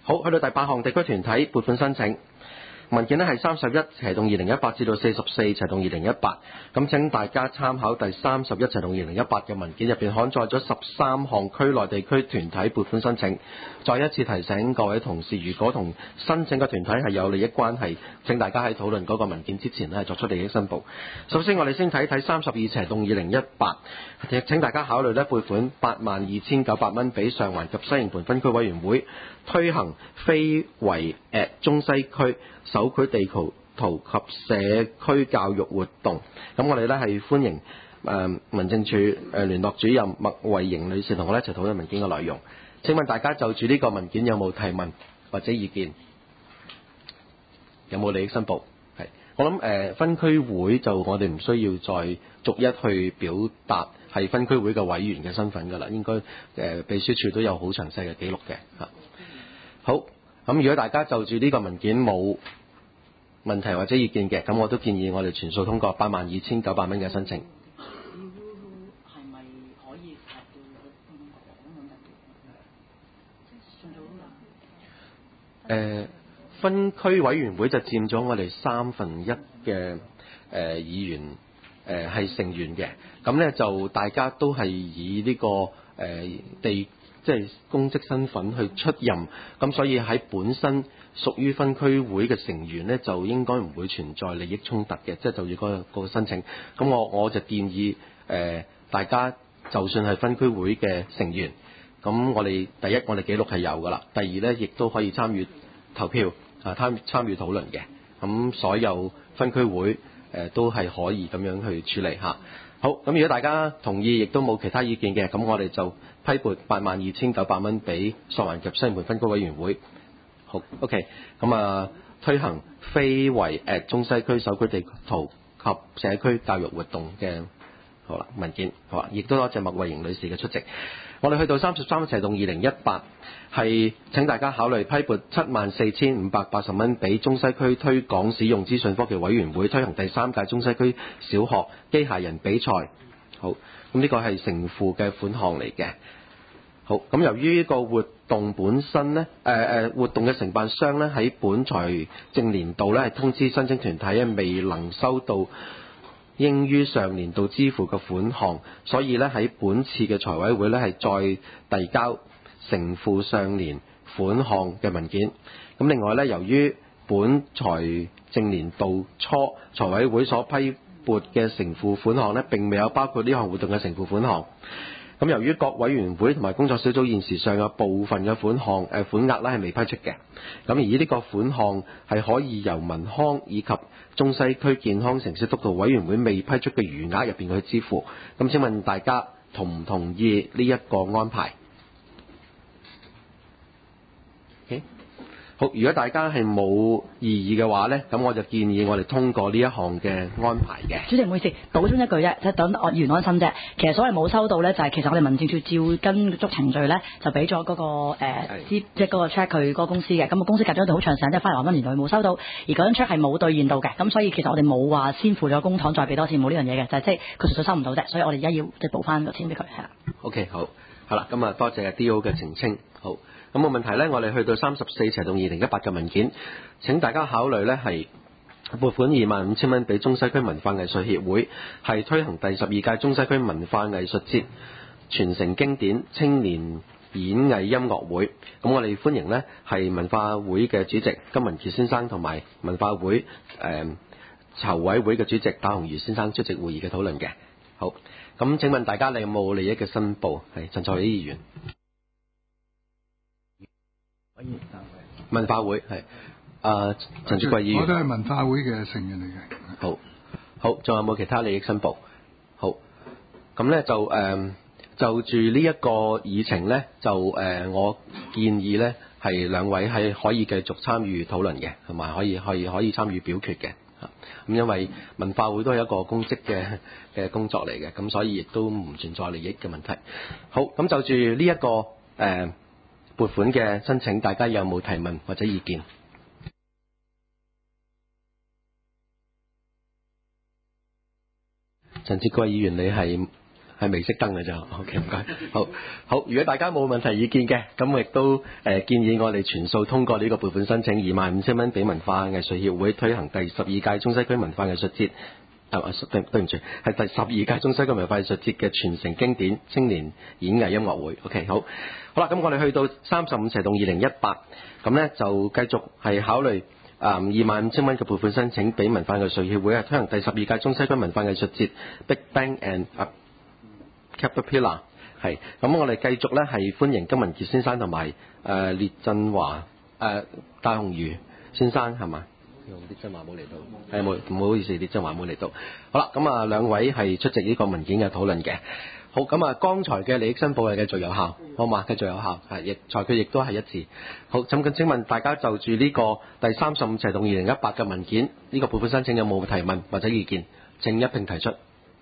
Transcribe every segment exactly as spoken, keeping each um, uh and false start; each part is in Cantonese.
好，去到第八項地區團體撥款申請。文件呢係三十一斜動二零一八至到四十四斜動二零一八，咁請大家參考第三十一斜動二零一八嘅文件入邊刊載咗十三項區內地區團體撥款申請。再一次提醒各位同事，如果同申請嘅團體係有利益關係，請大家喺討論嗰個文件之前呢作出利益申報。首先我哋先睇睇三十二斜動二零一八，請大家考慮呢撥款八萬二千九百蚊俾上環及西營盤分區委員會推行非遺 at 中西區手繪地圖圖及社區教育活動。咁我哋咧係歡迎誒、呃、民政處誒、呃、聯絡主任麥慧瑩女士同我哋一齊討論文件嘅內容。請問大家就住呢個文件有冇提問或者意見？有冇利益申報？係我諗誒、呃、分區會就我哋唔需要再逐一去表達係分區會嘅委員嘅身份㗎啦，應該誒、呃、秘書處都有好詳細嘅記錄嘅嚇。好，咁如果大家就住呢個文件冇問題或者意見嘅，咁我都建議我哋全數通過八萬二千九百蚊嘅申請。 係咪可以達到咁講？ 誒，分區委員會就佔咗我哋三分一嘅誒、呃、議員誒係、呃、成員嘅，咁咧就大家都係以呢、這個誒、呃、地即係公職身份去出任，咁所以喺本身屬於分區會嘅成員呢，就應該唔會存在利益衝突嘅，即係就住、是、嗰、那個申請。咁我我就建議誒、呃、大家就算係分區會嘅成員，咁我哋第一我哋記錄係有㗎啦，第二呢亦都可以參與投票啊，參參與討論嘅。咁所有分區會誒、呃、都係可以咁樣去處理嚇。好，咁如果大家同意，亦都冇其他意見嘅，咁我哋就批撥八萬二千九百蚊俾上環及西營盤分區委員會。好 ，OK， 咁啊推行非遺 at 中西區手繪地圖及社區教育活動嘅好啦文件，好啦，亦都多謝麥慧瑩女士嘅出席。我哋去到三十三斜動二零一八，係請大家考慮批撥七萬四千五百八十蚊俾中西區推廣使用資訊科技委員會推行第三屆中西區小學機械人比賽。好，咁呢個係承付嘅款項嚟嘅。好，咁由於呢個活動本身呢，誒、呃、誒活動嘅承辦商呢，喺本財政年度呢係通知申請團體咧未能收到應於上年度支付嘅款項，所以咧喺本次嘅財委會咧係再遞交承付上年款項嘅文件。咁另外咧，由於本財政年度初財委會所批撥嘅承付款項咧並未有包括呢項活動嘅承付款項。咁由於各委員會同埋工作小組現時上有部分嘅款項誒、呃、款額咧係未批出嘅，咁而呢個款項係可以由民康以及中西區健康城市督導委員會未批出嘅餘額入邊去支付。咁請問大家同唔同意呢一個安排？Okay? 好，如果大家係冇異議嘅話呢，咁我就建議我哋通過呢一項嘅安排嘅。 主席唔好意思，補充一句啫，即係等我議員安心啫。其實所謂冇收到呢，就係、是、其實我哋民政處照跟足程序呢，就俾咗嗰個誒、呃、即係嗰個 check 佢嗰個公司嘅。咁個公司隔咗一段好長時間，即係翻嚟話乜年代冇收到，而嗰張 check 係冇兌現到嘅。咁所以其實我哋冇話先付咗公帑再俾多錢，冇呢樣嘢嘅，就係即係佢純粹收唔到啫。所以我哋而家要即係補翻個錢俾佢，係啦。 OK， 好，好啦，咁啊多謝 D O 嘅澄清，好。咁冇問題呢，我哋去到三十四斜動二零一八嘅文件，請大家考慮呢係撥款二萬五千蚊俾中西區文化藝術協會，係推行第十二屆中西區文化藝術節傳承經典青年演藝音樂會。咁我哋歡迎呢係文化會嘅主席金文傑先生同埋文化會誒、呃、籌委會嘅主席打鴻儒先生出席會議嘅討論嘅。好，咁請問大家你有冇利益嘅申報？係陳賽喜議員。文化會係啊，陳志貴議員， 我都係文化會嘅成員嚟嘅。 好，好，仲有冇其他利益申報？好，咁咧就誒、呃、就住呢一個議程咧，就誒、呃、我建議咧係兩位係可以繼續參與討論嘅，同埋可以可以可以參與表決嘅嚇。咁因為文化會都係一個公職嘅嘅工作嚟嘅，咁所以亦都唔存在利益嘅問題。好，咁就住呢一個誒。呃撥款嘅申請，大家有冇提問或者意見？陳志貴議員，你係係未熄燈嘅啫。OK， 唔該。好，好。如果大家冇問題意見嘅，咁我亦都誒、呃、建議我哋全數通過呢個撥款申請二萬五千蚊俾文化藝術協會推行第十二屆中西區文化藝術節。啊，對對唔住，係第十二屆中西區文化藝術節嘅傳承經典青年演藝音樂會。OK， 好，好啦，咁我哋去到三十五斜棟二零一八，咁咧就繼續係考慮啊二萬五千蚊嘅撥款申請俾文化藝術協會係推行第十二屆中西區文化藝術節 Big Bang and Caterpillar。係，咁我哋繼續咧係歡迎金文傑先生同埋誒列振華誒戴鴻儒先生係嘛？列振華冇嚟到，係冇，唔好意思，列振華冇嚟到。好啦，咁啊兩位係出席呢個文件嘅討論嘅。好，咁啊剛才嘅利益申報係繼續有效，好嘛？繼續有效，係亦裁決亦都係一致。好，咁請問大家就住呢個第三十五斜棟二零一八嘅文件，呢個撥款申請有冇提問或者意見？請一併提出。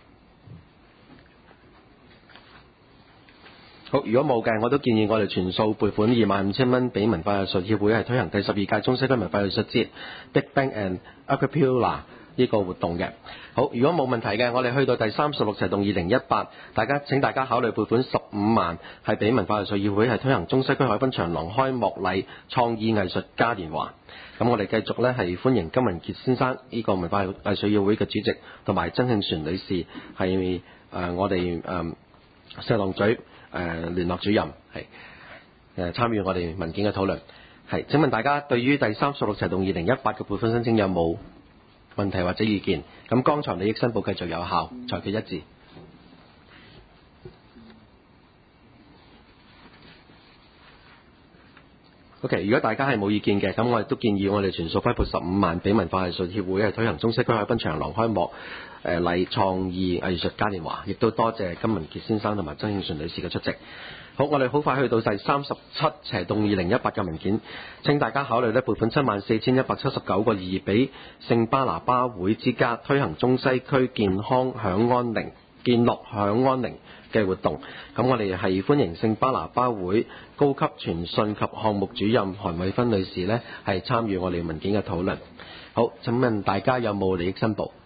好，如果冇嘅，我都建議我哋全數撥款二萬五千蚊俾文化藝術協會係推行第十二屆中西區文化藝術節 Big Bang and Caterpillar 呢個活動嘅。好，如果冇問題嘅，我哋去到第三十六斜棟二零一八，大家請大家考慮撥款十五萬係俾文化藝術協會係推行中西區海濱長廊開幕禮創意藝術嘉年華。咁我哋繼續咧係歡迎金文傑先生呢個文化藝術協會嘅主席，同埋曾慶璇女士係誒、呃、我哋誒石浪咀誒、呃、聯絡主任，係誒、呃、參與我哋文件嘅討論。係，請問大家對於第三十六斜棟二零一八嘅撥款申請有冇問題或者意見？咁剛才利益申報繼續有效，裁決一致。OK， 如果大家係冇意見嘅，咁我亦都建議我哋全數批撥十五萬俾文化藝術協會係推行中西區海濱長廊開幕誒禮創意藝術嘉年華，亦都多謝金文傑先生同埋曾慶璇女士嘅出席。好，我哋好快去到第三十七斜棟二零一八嘅文件，請大家考慮咧撥款七萬四千一百七十九個二俾聖巴拿巴會之家推行中西區健康享安寧健樂享安寧嘅活動。咁我哋係歡迎聖巴拿巴會高級傳訊及項目主任韓慧芬女士呢係參與我哋文件嘅討論。好，請問大家有冇利益申報？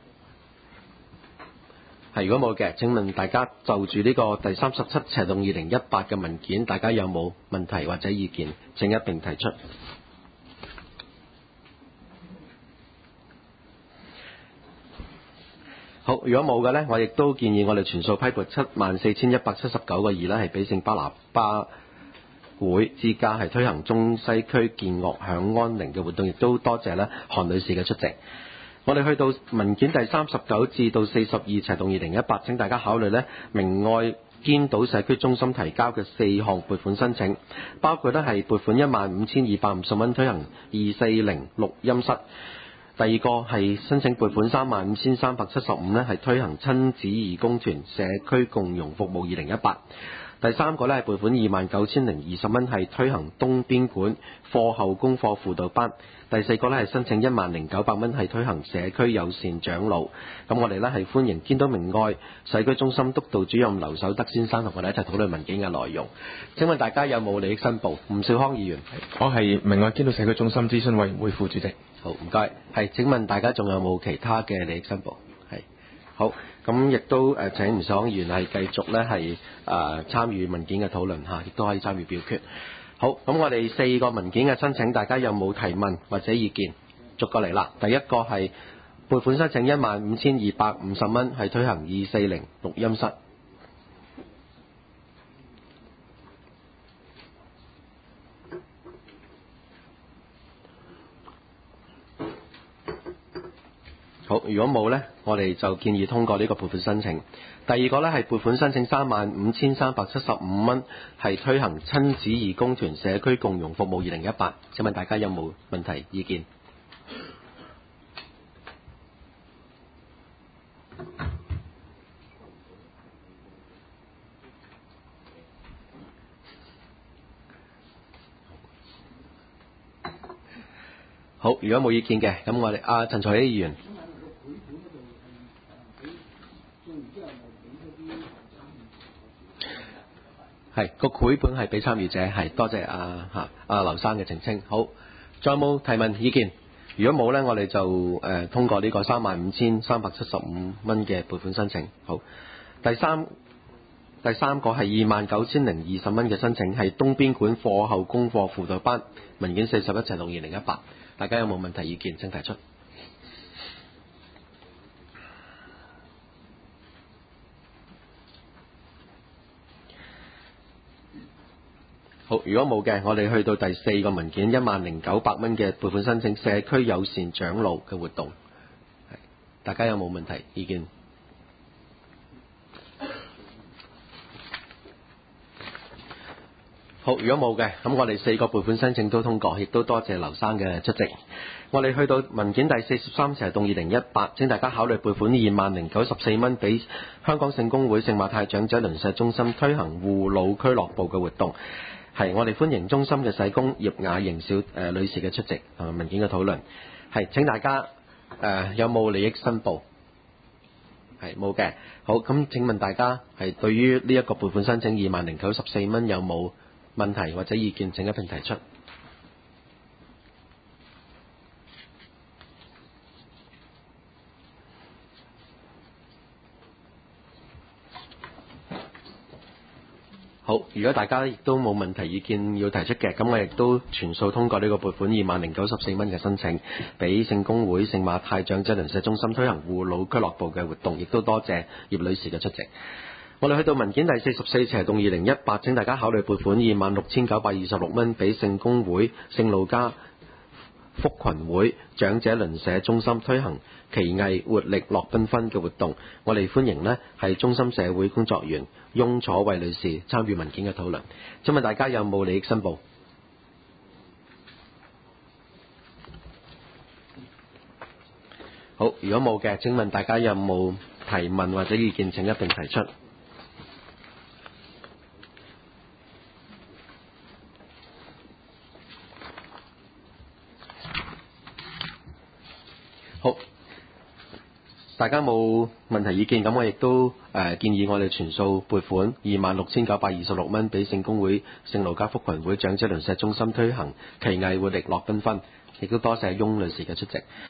係，如果冇嘅，請問大家就住呢個第三十七斜棟二零一八嘅文件，大家有冇問題或者意見？請一並提出。好，如果冇嘅呢，我亦都建議我哋全數批撥七萬四千一百七十九個二呢係俾聖巴拿巴會之家係推行中西區健樂享安寧嘅活動，亦都多謝呢韓女士嘅出席。我哋去到文件第三十九至到四十二斜棟二零一八，請大家考慮呢明愛堅島社區中心提交嘅四項撥款申請，包括呢係撥款一萬五千二百五十蚊推行二四零錄音室。第二個係申請撥款三萬五千三百七十五呢係推行親子義工團社區共融服務二零一八。第三個呢係撥款二萬九千零二十蚊係推行東邊館課後功課輔導班。第四個呢係申請一萬零九百蚊係推行社區友善長老。咁我哋呢係歡迎堅島明愛社區中心督導主任劉守德先生同我哋一齊討論文件嘅內容。請問大家有冇利益申報？吳少康議員， 我係明愛堅島社區中心諮詢委員會副主席。 好，唔該。係，請問大家仲有冇其他嘅利益申報？係，好。咁亦都誒請吳少康議員係繼續咧係誒參與文件嘅討論嚇，亦都可以參與表決。好，咁我哋四個文件嘅申請，大家有冇提問或者意見？逐個嚟啦。第一個係撥款申請一萬五千二百五十蚊，係推行二四零錄音室。好，如果冇呢，我哋就建議通過呢個撥款申請。第二個呢係撥款申請三萬五千三百七十五蚊，係推行親子義工團社區共融服務二零一八。請問大家有冇問題意見？好，如果冇意見嘅，咁我哋阿陳財熙議員。係個繪本係俾參與者，係多謝阿嚇阿劉生嘅澄清。好，再有冇提問意見？如果冇呢，我哋就誒、呃、通過呢個三萬五千三百七十五蚊嘅撥款申請。好，第三第三個係二萬九千零二十蚊嘅申請，係東邊館課後功課輔導班，文件四十一齊同二零一八。大家有冇問題意見請提出。好，如果冇嘅，我哋去到第四個文件，一萬零九百蚊嘅撥款申請，社區友善長路嘅活動。大家有冇問題意見？好，如果冇嘅，咁我哋四個撥款申請都通過，亦都多謝劉生嘅出席。我哋去到文件第四十三齊動二零一八，請大家考慮撥款二萬零九十四蚊俾香港聖公會聖馬太長者鄰舍中心推行護老俱樂部嘅活動。係，我哋歡迎中心嘅社工葉雅瑩小誒、呃、女士嘅出席同埋文件嘅討論。係，請大家誒、呃、有冇利益申報？係冇嘅。好，咁請問大家係對於呢一個撥款申請二萬零九十四蚊有冇問題或者意見，請一並提出。好，如果大家亦都冇問題意見要提出嘅，咁我亦都全數通過呢個撥款二萬零九十四蚊嘅申請，俾聖公會聖馬太長者鄰舍中心推行護老俱樂部嘅活動，亦都多謝葉女士嘅出席。我哋去到文件第四十四齊動二零一八，請大家考慮撥款二萬六千九百二十六蚊俾聖公會聖路加福群會長者鄰舍中心推行奇藝活力樂繽紛嘅活動。我哋歡迎呢係中心社會工作員翁楚慧女士參與文件嘅討論。請問大家有冇利益申報？好，如果冇嘅，請問大家有冇提問或者意見，請一並提出。好，大家冇問題意見，咁我亦都誒、呃、建議我哋全數撥款二萬六千九百二十六蚊俾聖公會聖路加福群會長者鄰舍中心推行奇藝活力樂繽紛，亦都多謝翁女士嘅出席。